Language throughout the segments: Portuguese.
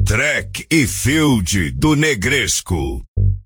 Drake e Field do Negresco.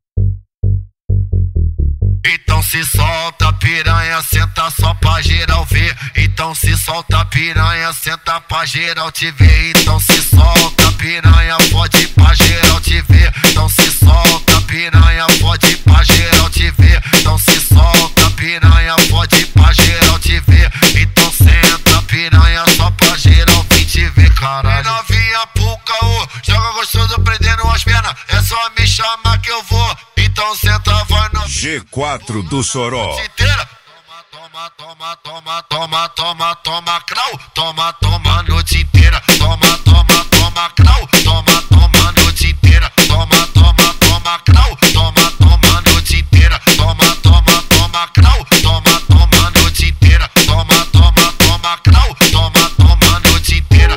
Então se solta piranha, senta só pra geral ver. Então se solta piranha, senta pra geral te ver. Então se solta piranha, pode ir pra geral te ver. Então se solta piranha, pode ir pra geral te ver. Então se solta piranha, pode ir pra geral te ver. Então senta piranha, só pra geral vir te ver, caralho. Novinha pro caô, joga gostoso prendendo as pernas. É só me chamar que eu vou. Então senta, vai no G4 do Soró. Toma, toma, toma, toma, toma, toma, crau. Toma, toma a noite inteira. Toma, toma, toma, crau. Toma, toma a noite inteira. Toma, toma, toma, crau. Toma, toma a noite inteira. Toma, toma, toma, crau. Toma, toma a noite inteira. Toma, toma, toma, crau. Toma, toma a noite inteira.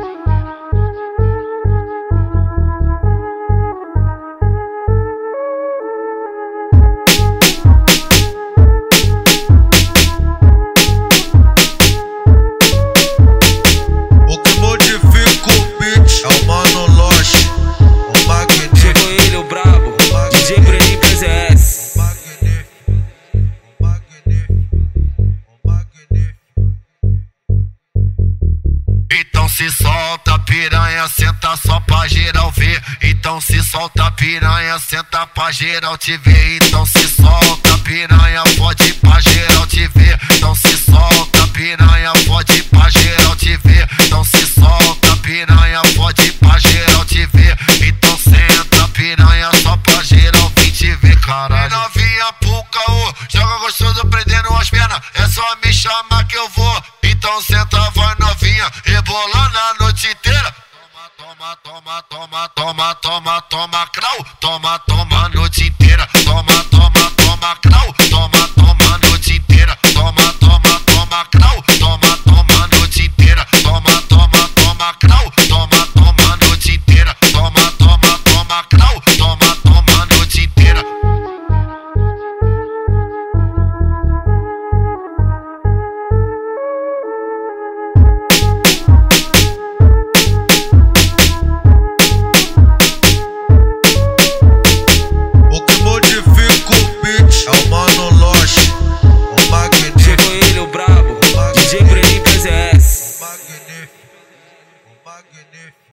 Então se solta piranha, senta só pra geral ver. Então se solta piranha, senta pra geral te ver. Então se solta piranha, pode ir pra geral te ver. Então se solta piranha, pode ir pra geral te ver. Então se solta piranha, pode ir pra geral te ver. Então senta piranha, só pra geral vir te ver, caralho. Novinha pro caô, joga gostoso prendendo as pernas. É só me chamar que eu vou. Então senta, vai novinha, rebolando a noite inteira. Toma, toma, toma, toma, toma, toma, crau. Toma, toma a noite inteira. Toma, toma, toma, crau. Toma, toma a noite inteira. Toma,